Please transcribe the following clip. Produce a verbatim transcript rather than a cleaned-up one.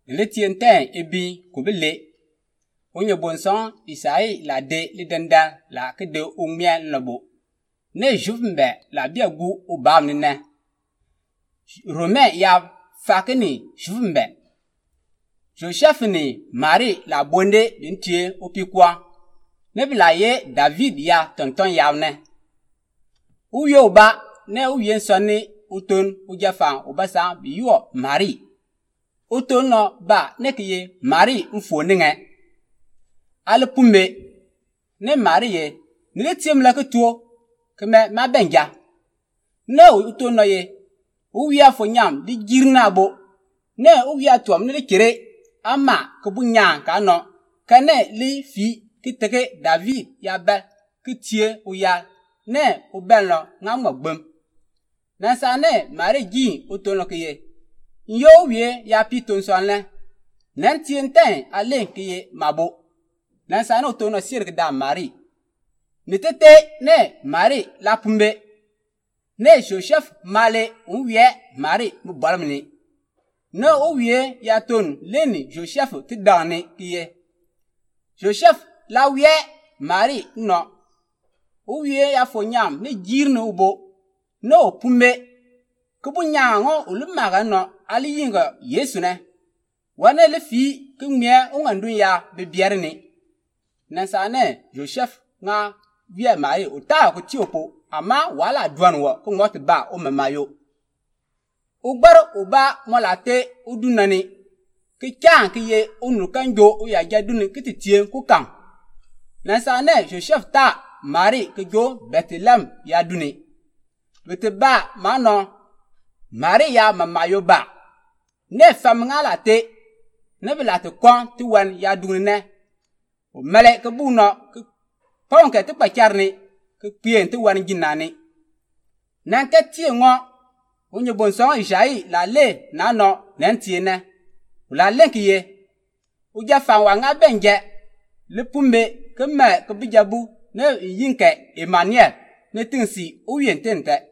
le tien ten ebi kubele onye bonson Isaïe la de le denda la ke de umien lobo ne juvmbe la biagu obam ne Romain ya fakini juvmbe Joseph ni Marie la bonde bintie opikwa ne bilaye David ya tonton yawne uyo ba ne uyen sonni uton ujafa ubasa biyo Marie uton no ba ne kiye Marie mfo ninge alpumbe ne Marie ne le tiem la ketuo keme ma benja no uton no ye uya fo nyam di girna bo ne uya tuam ne kire ama kubunya ka no kane li fi kiteke David ya ba kitie uya ne ubello ngam gbem na sa ne Marie gi uton lo kiye yo wie ya piton sonle nan tien ten ale kiye mabo na sa no uton no sir da Marie ne tete ne Marie la pumbe ne Joseph male uwie Marie mu balmni no uwie ya ton leni Joseph ti dane kiye Joseph la wie Marie no uwie ya fonyam ne girno ubo no pumbe kubunyango ulumaga no ali yinga Yesu ne wane le fi kumie ungandun ya bebiarni na sa ne Joseph nga wie Marie uta ko tiopo ama wala duanwo ko ngoti ba o mamayo ugbaro uba molate udunani ki kyan kiye unu kanjo o ya jaduni kititien ku kan na sa ne Joseph ta Marie ke jo Bethlehem ya duni bete ba mano Marie ya mamayo ba ne fam ngala te ne bilate kon ti wan ya duni ne o mele ke buno ke ponke ti pacharni ke pien ti wan ginani nan ke tie ngo onye bonson Isaïe la le na no nan tie ne la le kiye uja fan wa nga benje le pumbe ke me ke bijabu ne yinke Emmanuel ne tinsi uyentente